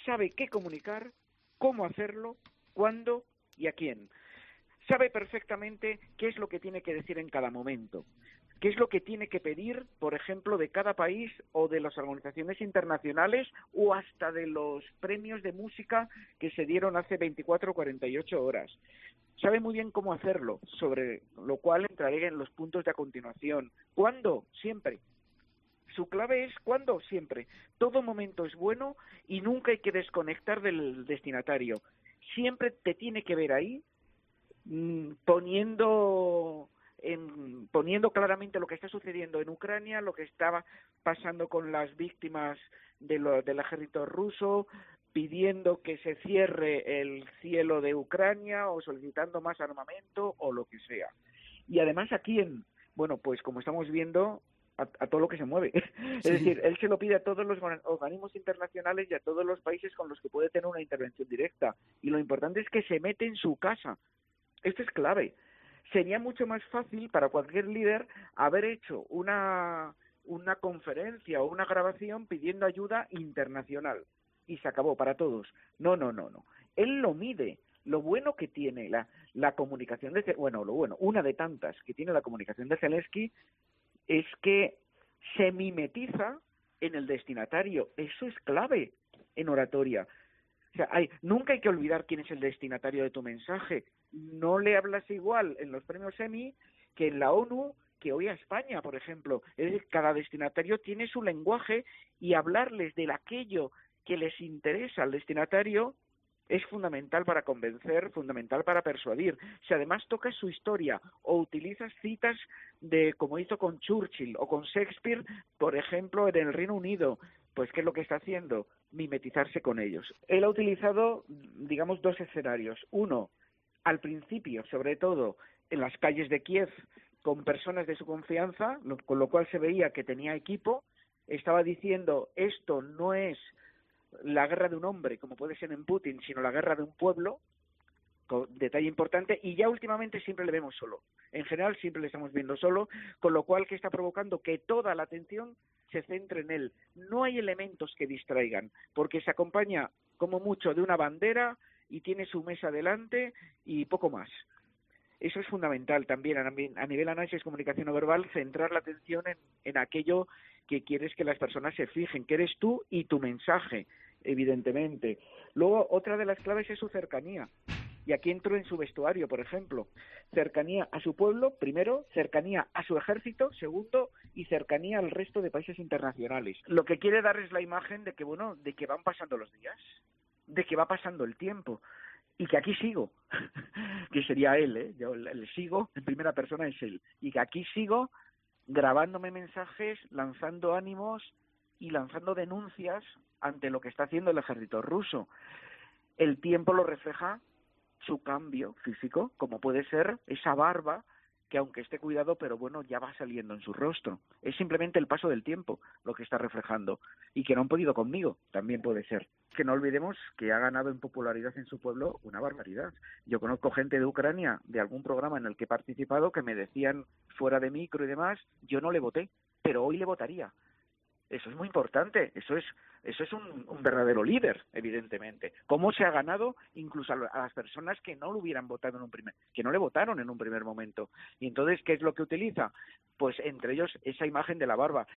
sabe qué comunicar, cómo hacerlo, cuándo y a quién. Sabe perfectamente qué es lo que tiene que decir en cada momento, qué es lo que tiene que pedir, por ejemplo, de cada país o de las organizaciones internacionales o hasta de los premios de música que se dieron hace 24 o 48 horas. Sabe muy bien cómo hacerlo, sobre lo cual entraré en los puntos de a continuación. ¿Cuándo? Siempre. Su clave es cuándo, siempre. Todo momento es bueno y nunca hay que desconectar del destinatario. Siempre te tiene que ver ahí, poniendo claramente lo que está sucediendo en Ucrania, lo que estaba pasando con las víctimas del ejército ruso, pidiendo que se cierre el cielo de Ucrania o solicitando más armamento o lo que sea. Y además aquí bueno, pues como estamos viendo, a todo lo que se mueve. Es decir, él se lo pide a todos los organismos internacionales y a todos los países con los que puede tener una intervención directa. Y lo importante es que se mete en su casa. Esto es clave. Sería mucho más fácil para cualquier líder haber hecho una conferencia o una grabación pidiendo ayuda internacional. Y se acabó para todos. No. Él lo mide. Lo bueno que tiene la comunicación una de tantas que tiene la comunicación de Zelensky es que se mimetiza en el destinatario. Eso es clave en oratoria. O sea, nunca hay que olvidar quién es el destinatario de tu mensaje. No le hablas igual en los premios Emmy que en la ONU, que hoy a España, por ejemplo. Es decir, cada destinatario tiene su lenguaje y hablarles de aquello que les interesa al destinatario es fundamental para convencer, fundamental para persuadir. Si además tocas su historia o utilizas citas como hizo con Churchill o con Shakespeare, por ejemplo, en el Reino Unido, pues ¿qué es lo que está haciendo? Mimetizarse con ellos. Él ha utilizado, digamos, dos escenarios. Uno, al principio, sobre todo, en las calles de Kiev, con personas de su confianza, con lo cual se veía que tenía equipo, estaba diciendo, esto no es la guerra de un hombre, como puede ser en Putin, sino la guerra de un pueblo, detalle importante, y ya últimamente siempre le vemos solo. En general siempre le estamos viendo solo, con lo cual que está provocando que toda la atención se centre en él. No hay elementos que distraigan, porque se acompaña como mucho de una bandera y tiene su mesa delante y poco más. Eso es fundamental también a nivel análisis comunicación no verbal, centrar la atención en aquello que quieres que las personas se fijen, que eres tú y tu mensaje, evidentemente. Luego, otra de las claves es su cercanía. Y aquí entro en su vestuario, por ejemplo. Cercanía a su pueblo, primero, cercanía a su ejército, segundo, y cercanía al resto de países internacionales. Lo que quiere dar es la imagen de que, bueno, de que van pasando los días, de que va pasando el tiempo, y que aquí sigo, que sería él, ¿eh? Yo le sigo, en primera persona es él, y que aquí sigo grabándome mensajes, lanzando ánimos y lanzando denuncias ante lo que está haciendo el ejército ruso. El tiempo lo refleja su cambio físico, como puede ser esa barba que aunque esté cuidado, pero bueno, ya va saliendo en su rostro. Es simplemente el paso del tiempo lo que está reflejando. Y que no han podido conmigo, también puede ser. Que no olvidemos que ha ganado en popularidad en su pueblo una barbaridad. Yo conozco gente de Ucrania, de algún programa en el que he participado, que me decían fuera de micro y demás, yo no le voté, pero hoy le votaría. Eso es muy importante, eso es un verdadero líder, evidentemente. ¿Cómo se ha ganado incluso a las personas que no lo hubieran votado que no le votaron en un primer momento? Y entonces, ¿qué es lo que utiliza? Pues entre ellos esa imagen de la barba.